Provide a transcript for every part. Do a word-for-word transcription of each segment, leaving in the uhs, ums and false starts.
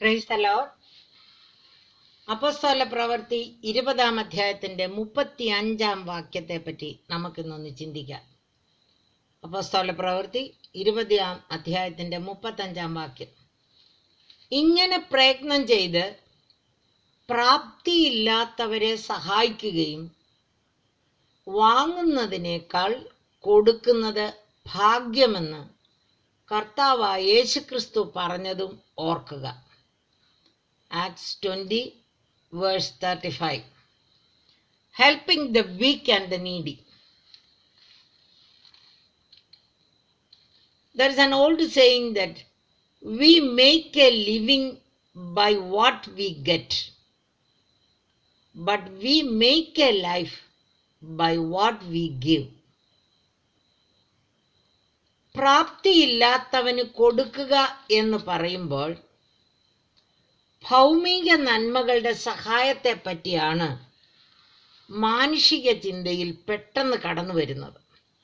Praise the Lord. അപ്പോസ്തല പ്രവൃത്തി ഇരുപതാം അധ്യായത്തിന്റെ മുപ്പത്തി അഞ്ചാം വാക്യത്തെ പറ്റി നമുക്കിന്നൊന്ന് ചിന്തിക്കാം. അപ്പോസ്തല പ്രവൃത്തി ഇരുപതാം അധ്യായത്തിന്റെ മുപ്പത്തഞ്ചാം വാക്യം. ഇങ്ങനെ പ്രയത്നം ചെയ്ത് പ്രാപ്തിയില്ലാത്തവരെ സഹായിക്കുകയും വാങ്ങുന്നതിനേക്കാൾ കൊടുക്കുന്നത് ഭാഗ്യമെന്ന് കർത്താവായ യേശുക്രിസ്തു പറഞ്ഞതും ഓർക്കുക. Acts twenty, verse thirty-five. Helping the weak and the needy. There is an old saying that we make a living by what we get, but we make a life by what we give. പ്രാപ്തിയില്ലാത്തവന് കൊടുക്കുക എന്ന് പറയുമ്പോൾ ഭൗമിക നന്മകളുടെ സഹായത്തെ പറ്റിയാണ് മാനുഷിക ചിന്തയിൽ പെട്ടെന്ന് കടന്നു വരുന്നത്.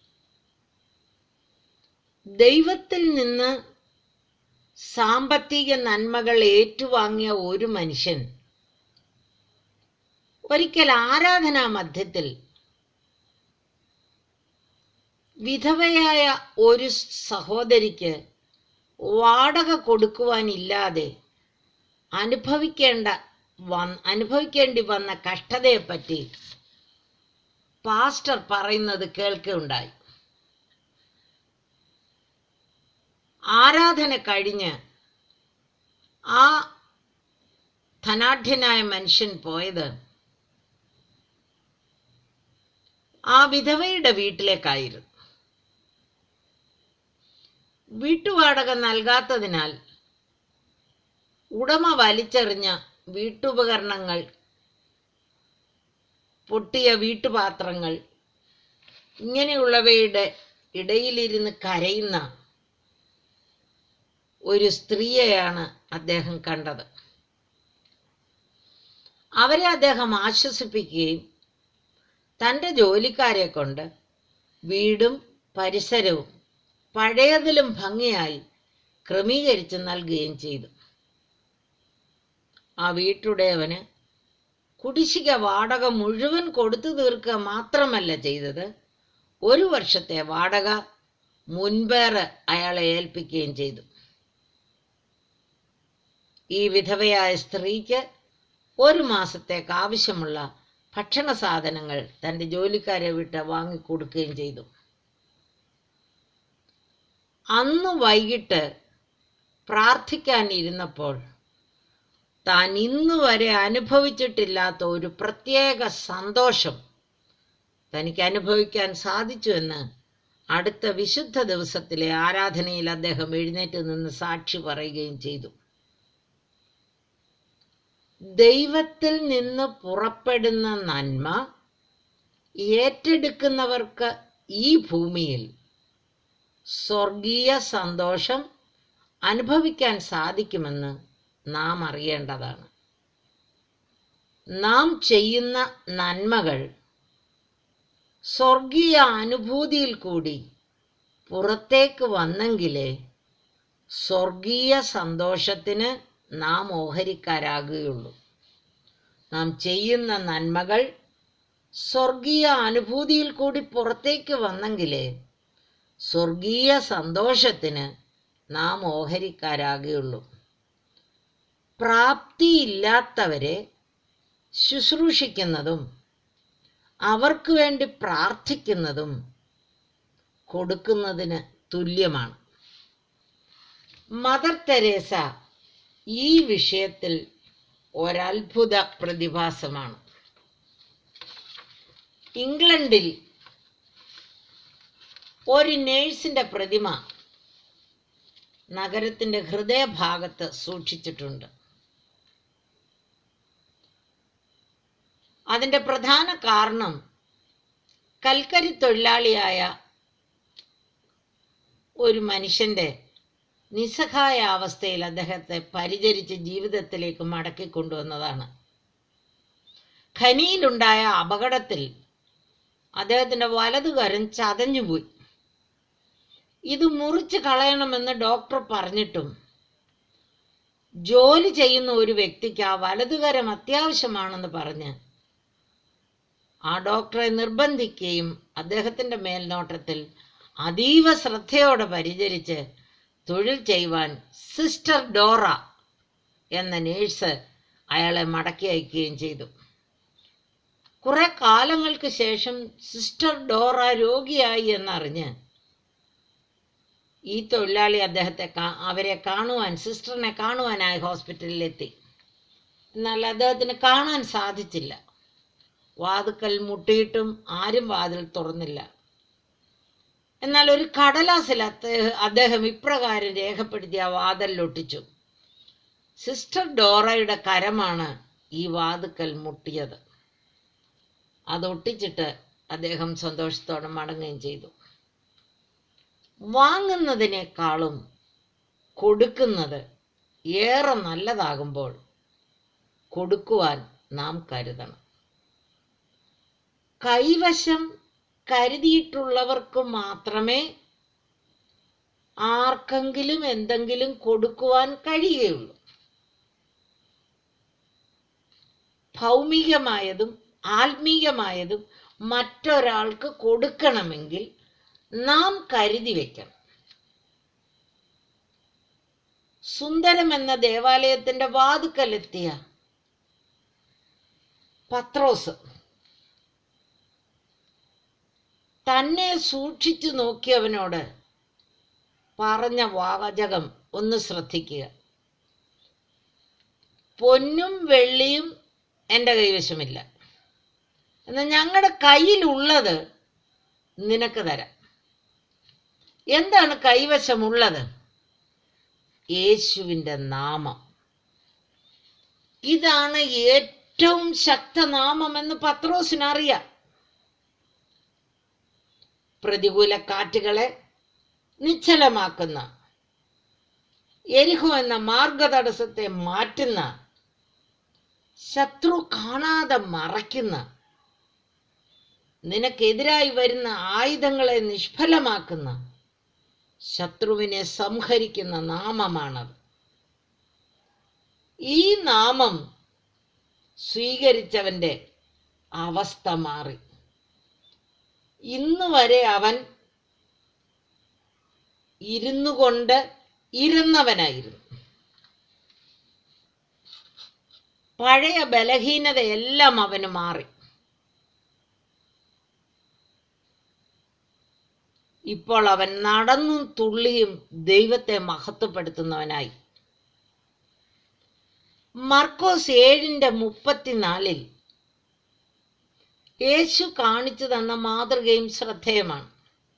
ദൈവത്തിൽ നിന്ന് സാമ്പത്തിക നന്മകൾ ഏറ്റുവാങ്ങിയ ഒരു മനുഷ്യൻ ഒരിക്കൽ ആരാധനാ മധ്യത്തിൽ വിധവയായ ഒരു സഹോദരിക്ക് വാടക കൊടുക്കുവാനില്ലാതെ അനുഭവിക്കേണ്ട അനുഭവിക്കേണ്ടി വന്ന കഷ്ടതയെപ്പറ്റി പാസ്റ്റർ പറയുന്നത് കേൾക്കുകയുണ്ടായി. ആരാധന കഴിഞ്ഞ് ആ ധനാഢ്യനായ മനുഷ്യൻ പോയത് ആ വിധവയുടെ വീട്ടിലേക്കായിരുന്നു. വീട്ടുവാടക നൽകാത്തതിനാൽ ഉടമ വലിച്ചെറിഞ്ഞ വീട്ടുപകരണങ്ങൾ, പൊട്ടിയ വീട്ടുപാത്രങ്ങൾ, ഇങ്ങനെയുള്ളവയുടെ ഇടയിലിരുന്ന് കരയുന്ന ഒരു സ്ത്രീയെയാണ് അദ്ദേഹം കണ്ടത്. അവരെ അദ്ദേഹം ആശ്വസിപ്പിക്കുകയും തൻ്റെ ജോലിക്കാരെ കൊണ്ട് വീടും പരിസരവും പഴയതിലും ഭംഗിയായി ക്രമീകരിച്ച് നൽകുകയും ചെയ്തു. ആ വീട്ടുടയവന് കുടിശ്ശിക വാടക മുഴുവൻ കൊടുത്തു തീർക്കുക മാത്രമല്ല ചെയ്തത്, ഒരു വർഷത്തെ വാടക മുൻപേറെ അയാളെ ഏൽപ്പിക്കുകയും ചെയ്തു. ഈ വിധവയായ സ്ത്രീക്ക് ഒരു മാസത്തേക്ക് ആവശ്യമുള്ള ഭക്ഷണ സാധനങ്ങൾ തൻ്റെ ജോലിക്കാരെ വിട്ട് വാങ്ങിക്കൊടുക്കുകയും ചെയ്തു. അന്ന് വൈകിട്ട് പ്രാർത്ഥിക്കാൻ ഇരുന്നപ്പോൾ താൻ ഇന്നു വരെ അനുഭവിച്ചിട്ടില്ലാത്ത ഒരു പ്രത്യേക സന്തോഷം തനിക്ക് അനുഭവിക്കാൻ സാധിച്ചു എന്ന് അടുത്ത വിശുദ്ധ ദിവസത്തിലെ ആരാധനയിൽ അദ്ദേഹം എഴുന്നേറ്റ് നിന്ന് സാക്ഷി പറയുകയും ചെയ്തു. ദൈവത്തിൽ നിന്ന് പുറപ്പെടുന്ന നന്മ ഏറ്റെടുക്കുന്നവർക്ക് ഈ ഭൂമിയിൽ സ്വർഗീയ സന്തോഷം അനുഭവിക്കാൻ സാധിക്കുമെന്ന് നാം അറിയേണ്ടതാണ്. നാം ചെയ്യുന്ന നന്മകൾ സ്വർഗീയ അനുഭൂതിയിൽ കൂടി പുറത്തേക്ക് വന്നെങ്കിലേ സ്വർഗീയ സന്തോഷത്തിന് നാം ഓഹരിക്കാരാകുകയുള്ളൂ. നാം ചെയ്യുന്ന നന്മകൾ സ്വർഗീയ അനുഭൂതിയിൽ കൂടി പുറത്തേക്ക് വന്നെങ്കിലേ സ്വർഗീയ സന്തോഷത്തിന് നാം ഓഹരിക്കാരാകുകയുള്ളൂ. പ്രാപ്തിയില്ലാത്തവരെ ശുശ്രൂഷിക്കുന്നതും അവർക്ക് വേണ്ടി പ്രാർത്ഥിക്കുന്നതും കൊടുക്കുന്നതിന് തുല്യമാണ്. മദർ തെരേസ ഈ വിഷയത്തിൽ ഒരത്ഭുത പ്രതിഭാസമാണ്. ഇംഗ്ലണ്ടിൽ ഒരു നേഴ്സിൻ്റെ പ്രതിമ നഗരത്തിൻ്റെ ഹൃദയഭാഗത്ത് സൂക്ഷിച്ചിട്ടുണ്ട്. അതിൻ്റെ പ്രധാന കാരണം കൽക്കരി തൊഴിലാളിയായ ഒരു മനുഷ്യൻ്റെ നിസ്സഹായ അവസ്ഥയിൽ അദ്ദേഹത്തെ പരിചരിച്ച് ജീവിതത്തിലേക്ക് മടക്കിക്കൊണ്ടുവന്നതാണ്. ഖനിയിലുണ്ടായ അപകടത്തിൽ അദ്ദേഹത്തിൻ്റെ വലതുകരം ചതഞ്ഞുപോയി. ഇത് മുറിച്ച് കളയണമെന്ന് ഡോക്ടർ പറഞ്ഞിട്ടും ജോലി ചെയ്യുന്ന ഒരു വ്യക്തിക്ക് ആ വലതുകരം അത്യാവശ്യമാണെന്ന് പറഞ്ഞ് ആ ഡോക്ടറെ നിർബന്ധിക്കുകയും അദ്ദേഹത്തിൻ്റെ മേൽനോട്ടത്തിൽ അതീവ ശ്രദ്ധയോടെ പരിചരിച്ച് തൊഴിൽ ചെയ്യുവാൻ സിസ്റ്റർ ഡോറ എന്ന നേഴ്സ് അയാളെ മടക്കി അയക്കുകയും ചെയ്തു. കുറെ കാലങ്ങൾക്ക് ശേഷം സിസ്റ്റർ ഡോറ രോഗിയായി എന്നറിഞ്ഞ് ഈ തൊഴിലാളി അദ്ദേഹത്തെ അവരെ കാണുവാൻ സിസ്റ്ററിനെ കാണുവാനായി ഹോസ്പിറ്റലിലെത്തി. എന്നാൽ അദ്ദേഹത്തിന് കാണാൻ സാധിച്ചില്ല. വാതുക്കൽ മുട്ടിയിട്ടും ആരും വാതിൽ തുറന്നില്ല. എന്നാൽ ഒരു കടലാസിൽ അദ്ദേഹം ഇപ്രകാരം രേഖപ്പെടുത്തിയ വാതിലൊട്ടിച്ചു: സിസ്റ്റർ ഡോറയുടെ കരമാണ് ഈ വാതുക്കൽ മുട്ടിയത്. അതൊട്ടിച്ചിട്ട് അദ്ദേഹം സന്തോഷത്തോടെ മടങ്ങുകയും ചെയ്തു. വാങ്ങുന്നതിനേക്കാളും കൊടുക്കുന്നത് ഏറെ നല്ലതാകുമ്പോൾ കൊടുക്കുവാൻ നാം കരുതണം. കൈവശം കരുതിയിട്ടുള്ളവർക്ക് മാത്രമേ ആർക്കെങ്കിലും എന്തെങ്കിലും കൊടുക്കുവാൻ കഴിയുകയുള്ളൂ. ഭൗമികമായതും ആത്മീയമായതും മറ്റൊരാൾക്ക് കൊടുക്കണമെങ്കിൽ നാം കരുതി വയ്ക്കണം. സുന്ദരം എന്ന ദേവാലയത്തിന്റെ വാതുക്കലെത്തിയ പത്രോസ് തന്നെ സൂക്ഷിച്ചു നോക്കിയവനോട് പറഞ്ഞ വാചകം ഒന്ന് ശ്രദ്ധിക്കുക: പൊന്നും വെള്ളിയും എൻ്റെ കൈവശമില്ല, എന്നാൽ ഞങ്ങളുടെ കയ്യിലുള്ളത് നിനക്ക് തരാം. എന്താണ് കൈവശമുള്ളത്? യേശുവിൻ്റെ നാമം. ഇതാണ് ഏറ്റവും ശക്തനാമമെന്ന് പത്രോസിനറിയാം. പ്രതികൂല കാറ്റുകളെ നിശ്ചലമാക്കുന്ന, യെരിഹോ എന്ന മാർഗതടസ്സത്തെ മാറ്റുന്ന, ശത്രു കാണാതെ മറയ്ക്കുന്ന, നിനക്കെതിരായി വരുന്ന ആയുധങ്ങളെ നിഷ്ഫലമാക്കുന്ന, ശത്രുവിനെ സംഹരിക്കുന്ന നാമമാണത്. ഈ നാമം സ്വീകരിച്ചവൻ്റെ അവസ്ഥ മാറി. ഇന്ന് വരെ അവൻ ഇരുന്നു കൊണ്ട് ഇരുന്നവനായിരുന്നു. പഴയ ബലഹീനതയെല്ലാം അവന് മാറി. ഇപ്പോൾ അവൻ നടന്നും തുള്ളിയും ദൈവത്തെ മഹത്വപ്പെടുത്തുന്നവനായി. മർക്കോസ് ഏഴിൻ്റെ മുപ്പത്തിനാലിൽ യേശു കാണിച്ചു തന്ന മാതൃകയും ശ്രദ്ധേയമാണ്.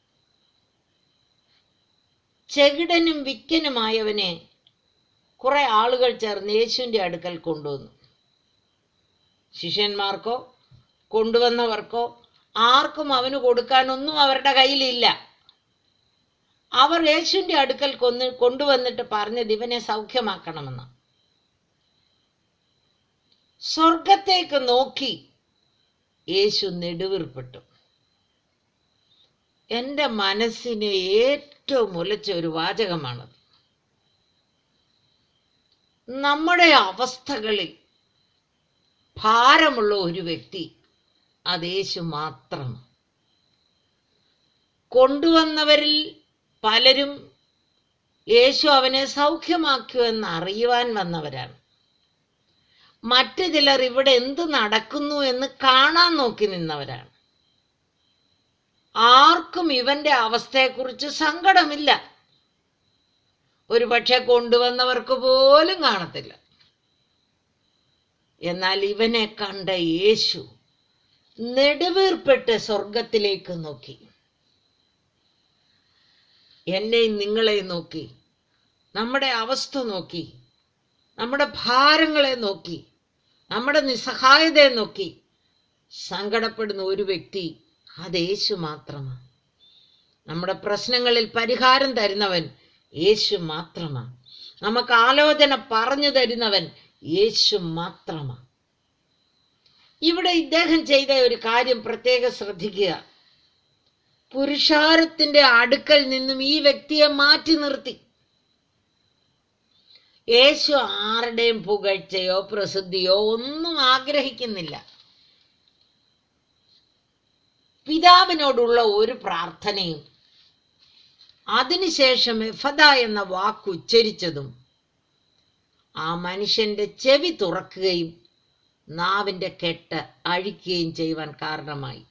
ചെകിടനും വിക്കനുമായവനെ കുറെ ആളുകൾ ചേർന്ന് യേശുവിൻ്റെ അടുക്കൽ കൊണ്ടുവന്നു. ശിഷ്യന്മാർക്കോ കൊണ്ടുവന്നവർക്കോ ആർക്കും അവന് കൊടുക്കാനൊന്നും അവരുടെ കയ്യിലില്ല. അവർ യേശുവിൻ്റെ അടുക്കൽ കൊന്ന് കൊണ്ടുവന്നിട്ട് പറഞ്ഞത് ഇവനെ സൗഖ്യമാക്കണമെന്ന്. സ്വർഗത്തേക്ക് നോക്കി യേശു നെടുവീർപ്പിട്ടു. എൻ്റെ മനസ്സിനെ ഏറ്റവും ഉലച്ച ഒരു വാചകമാണത്. നമ്മുടെ അവസ്ഥകളിൽ ഭാരമുള്ള ഒരു വ്യക്തി അത് യേശു മാത്രം. കൊണ്ടുവന്നവരിൽ പലരും യേശു അവനെ സൗഖ്യമാക്കുമെന്ന് അറിയുവാൻ വന്നവരാണ്. മറ്റു ചിലർ ഇവിടെ എന്ത് നടക്കുന്നു എന്ന് കാണാൻ നോക്കി നിന്നവരാണ്. ആർക്കും ഇവന്റെ അവസ്ഥയെക്കുറിച്ച് സങ്കടമില്ല. ഒരു പക്ഷെ കൊണ്ടുവന്നവർക്ക് പോലും കാണത്തില്ല. എന്നാൽ ഇവനെ കണ്ട യേശു നെടുവീർപ്പിട്ട് സ്വർഗത്തിലേക്ക് നോക്കി. എന്നെയും നിങ്ങളെയും നോക്കി, നമ്മുടെ അവസ്ഥ നോക്കി, നമ്മുടെ ഭാരങ്ങളെ നോക്കി, നമ്മുടെ നിസ്സഹായതയെ നോക്കി സങ്കടപ്പെടുന്ന ഒരു വ്യക്തി അത് യേശു മാത്രമാണ്. നമ്മുടെ പ്രശ്നങ്ങളിൽ പരിഹാരം തരുന്നവൻ യേശു മാത്രമാണ്. നമുക്ക് ആലോചന പറഞ്ഞു തരുന്നവൻ യേശു മാത്രമാണ്. ഇവിടെ ഇദ്ദേഹം ചെയ്ത ഒരു കാര്യം പ്രത്യേകം ശ്രദ്ധിക്കുക. പുരുഷാരത്തിന്റെ അടുക്കൽ നിന്നും ഈ വ്യക്തിയെ മാറ്റി നിർത്തി. യേശു ആരുടെയും പുകഴ്ചയോ പ്രസിദ്ധിയോ ഒന്നും ആഗ്രഹിക്കുന്നില്ല. പിതാവിനോടുള്ള ഒരു പ്രാർത്ഥനയും അതിനുശേഷം എഫദ എന്ന വാക്ക് ഉച്ചരിച്ചതും ആ മനുഷ്യന്റെ ചെവി തുറക്കുകയും നാവിന്റെ കെട്ട് അഴിക്കുകയും ചെയ്യുവാൻ കാരണമായി.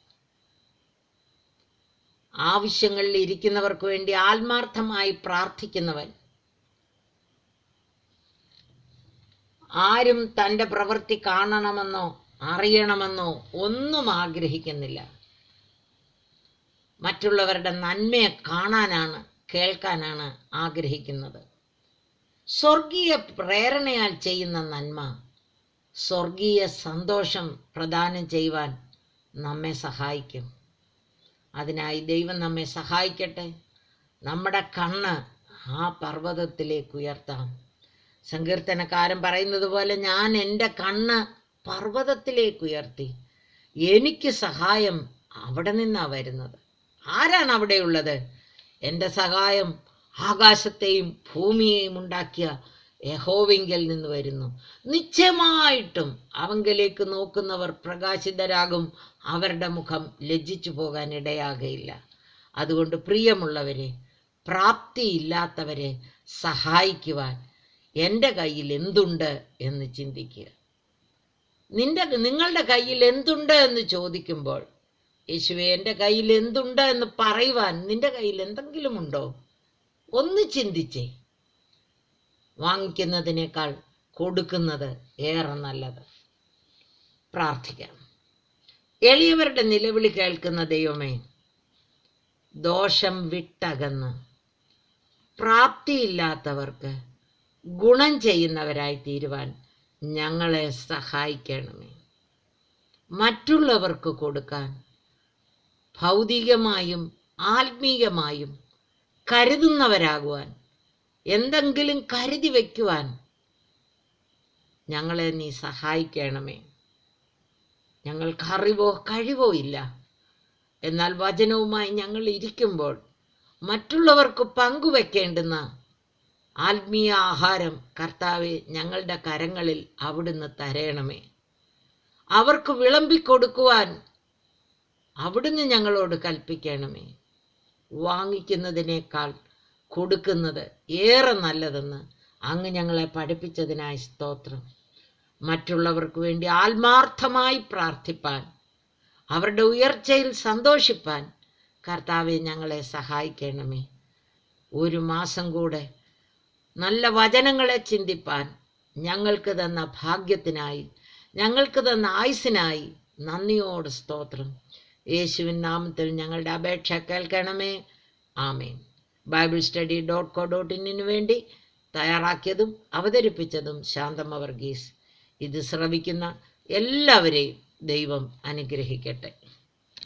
ആവശ്യങ്ങളിൽ ഇരിക്കുന്നവർക്ക് വേണ്ടി ആത്മാർത്ഥമായി പ്രാർത്ഥിക്കുന്നവൻ ആരും തൻ്റെ പ്രവൃത്തി കാണണമെന്നോ അറിയണമെന്നോ ഒന്നും ആഗ്രഹിക്കുന്നില്ല. മറ്റുള്ളവരുടെ നന്മയെ കാണാനാണ്, കേൾക്കാനാണ് ആഗ്രഹിക്കുന്നത്. സ്വർഗീയ പ്രേരണയാൽ ചെയ്യുന്ന നന്മ സ്വർഗീയ സന്തോഷം പ്രദാനം ചെയ്യുവാൻ നമ്മെ സഹായിക്കും. അതിനായി ദൈവം നമ്മെ സഹായിക്കട്ടെ. നമ്മുടെ കണ്ണ് ആ പർവ്വതത്തിലേക്ക് ഉയർത്താം. സങ്കീർത്തനക്കാരൻ പറയുന്നത് പോലെ, ഞാൻ എൻ്റെ കണ്ണ് പർവ്വതത്തിലേക്ക് ഉയർത്തി, എനിക്ക് സഹായം അവിടെ നിന്നാണ് വരുന്നത്. ആരാണ് അവിടെയുള്ളത്? എൻ്റെ സഹായം ആകാശത്തെയും ഭൂമിയെയും ഉണ്ടാക്കിയ യഹോവയിൽ നിന്ന് വരുന്നു. നിശ്ചയമായിട്ടും അവങ്കലേക്ക് നോക്കുന്നവർ പ്രകാശിതരാകും, അവരുടെ മുഖം ലജ്ജിച്ചു പോകാൻ ഇടയാകയില്ല. അതുകൊണ്ട് പ്രിയമുള്ളവരെ, പ്രാപ്തിയില്ലാത്തവരെ സഹായിക്കുവാൻ എൻ്റെ കയ്യിൽ എന്തുണ്ട് എന്ന് ചിന്തിക്കുക. നിന്റെ നിങ്ങളുടെ കയ്യിൽ എന്തുണ്ട് എന്ന് ചോദിക്കുമ്പോൾ, യേശുവേ എൻ്റെ കയ്യിൽ എന്തുണ്ട് എന്ന് പറയുവാൻ നിന്റെ കയ്യിൽ എന്തെങ്കിലും ഉണ്ടോ? ഒന്ന് ചിന്തിച്ചേ. വാങ്ങിക്കുന്നതിനേക്കാൾ കൊടുക്കുന്നത് ഏറെ നല്ലത്. പ്രാർത്ഥിക്കാം. എളിയവരുടെ നിലവിളി കേൾക്കുന്ന ദൈവമേ, ദോഷം വിട്ടകന്ന് പ്രാപ്തിയില്ലാത്തവർക്ക് ഗുണം ചെയ്യുന്നവരായി തീരുവാൻ ഞങ്ങളെ സഹായിക്കണമേ. മറ്റുള്ളവർക്ക് കൊടുക്കാൻ ഭൗതികമായും ആത്മീയമായും കരുതുന്നവരാകുവാൻ, എന്തെങ്കിലും കരുതി വയ്ക്കുവാൻ ഞങ്ങളെ നീ സഹായിക്കണമേ. ഞങ്ങൾക്ക് അറിവോ കഴിവോ ഇല്ല. എന്നാൽ വചനവുമായി ഞങ്ങൾ ഇരിക്കുമ്പോൾ മറ്റുള്ളവർക്ക് പങ്കുവെക്കേണ്ടുന്ന ആത്മീയ ആഹാരം കർത്താവെ ഞങ്ങളുടെ കരങ്ങളിൽ അവിടുന്ന് തരയണമേ. അവർക്ക് വിളമ്പിക്കൊടുക്കുവാൻ അവിടുന്ന് ഞങ്ങളോട് കൽപ്പിക്കണമേ. വാങ്ങിക്കുന്നതിനേക്കാൾ കൊടുക്കുന്നത് ഏറെ നല്ലതെന്ന് അങ്ങ് ഞങ്ങളെ പഠിപ്പിച്ചതിനായി സ്തോത്രം. മറ്റുള്ളവർക്ക് വേണ്ടി ആത്മാർത്ഥമായി പ്രാർത്ഥിപ്പാൻ, അവരുടെ ഉയർച്ചയിൽ സന്തോഷിപ്പാൻ കർത്താവെ ഞങ്ങളെ സഹായിക്കണമേ. ഒരു മാസം കൂടെ നല്ല വചനങ്ങളെ ചിന്തിപ്പാൻ ഞങ്ങൾക്ക് തന്ന ഭാഗ്യത്തിനായി, ഞങ്ങൾക്ക് തന്ന ആയുസ്സിനായി നന്ദിയോട് സ്തോത്രം. യേശുവിൻ നാമത്തിൽ ഞങ്ങളുടെ അപേക്ഷ കേൾക്കണമേ. ആമേൻ. Bible study dot co dot ഇന്നിനു വേണ്ടി തയ്യാറാക്കിയതും അവതരിപ്പിച്ചതും ശാന്തമ്മ വർഗീസ്. ഇത് ശ്രവിക്കുന്ന എല്ലാവരെയും ദൈവം അനുഗ്രഹിക്കട്ടെ.